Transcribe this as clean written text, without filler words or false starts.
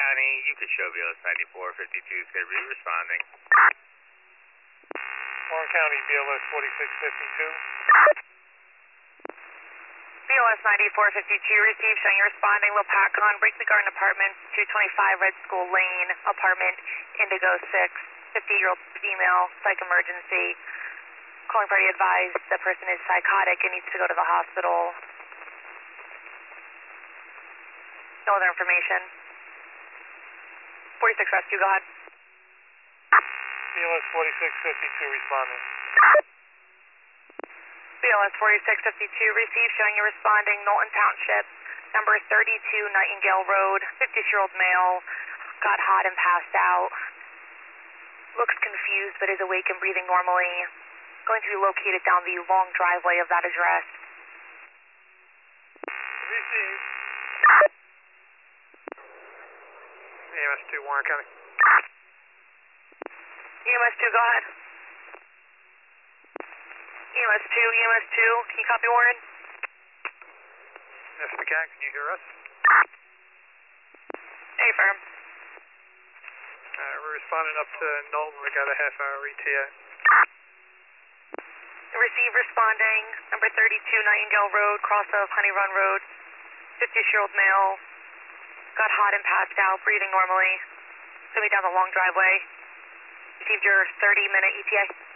County, you could show BLS 9452 is going to be responding. Warren County, BLS 4652. BLS 9452 received, showing you responding. Will Patcon, Brinkley Garden Apartments, 225 Red School Lane, apartment Indigo 6, 50-year-old female, psych emergency. Calling party advised the person is psychotic and needs to go to the hospital. No other information. 46 rescue, go ahead. BLS 4652 responding. BLS 4652 received, showing you responding. Knowlton Township, number 32 Nightingale Road, 50-year-old male, got hot and passed out. Looks confused but is awake and breathing normally. Going to be located down the long driveway of that address. Received. EMS 2, Warren County. EMS 2, go ahead. EMS 2, can you copy Warren? Yes, we can you hear us? Hey, firm. We're responding up to Knowlton. We got a half-hour ETA. Receive responding, number 32 Nightingale Road, cross of Honey Run Road, 50-year-old male, got hot and passed out, breathing normally. Going to be down the long driveway. Received your 30-minute ETA.